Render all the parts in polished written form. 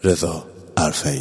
رضا عرفی.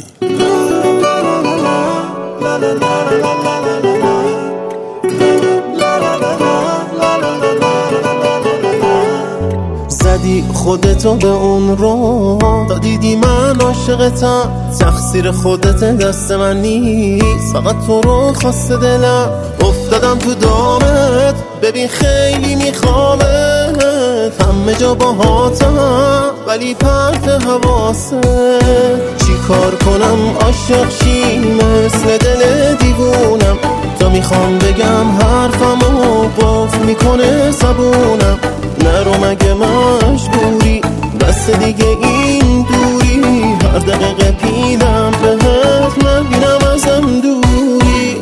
زدی خودتو به اون رو تا دیدی من عاشقتم، تقصیر خودت دست من نیست، فقط تو رو خواسته دلم. افتادم تو دامت ببین خیلی میخوامت، همه جا باهاتم ولی پرت حواست. چی کار کنم عاشق شی مثل دل دیوونم، تا میخوام بگم حرفمو قفل میکنه زبونم. نرو مگه مجبوری، بس دیگه این دوری، هر دقیقه پیدم بهت نبینم ازم دوری.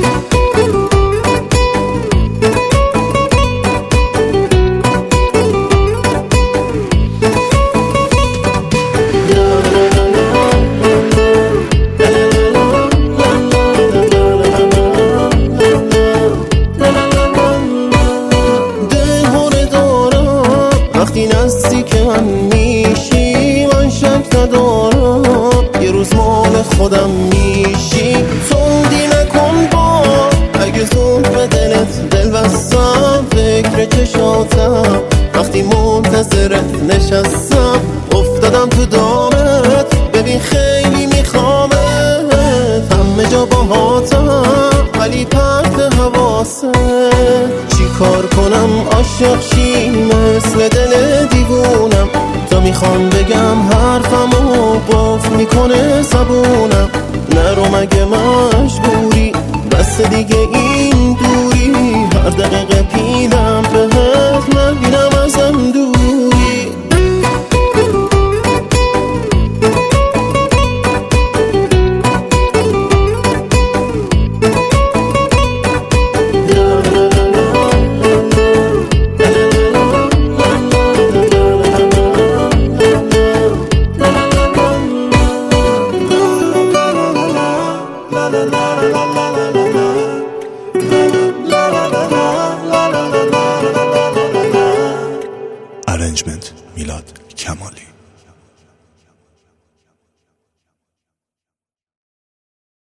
وقتی نزدیک من میشی من شک ندارم، یه روز مال خودم میشی. توندی نکن با اگه زود به دلت دل بستم، فکر چشاتم وقتی منتظرت نشستم. افتادم تو دامت ببین خیلی میخوامت، همه جا باهاتم ولی پرت حواست. چی کار کنم عاشق شی مثل دل دیوونم، تا میخوام بگم حرفمو قفل میکنه زبونم. نرو مگه مجبوری، بس دیگه این دوری، هر دقیقه پیدم بهت نبینم ازم دوری. Arrangement میلاد کمالی.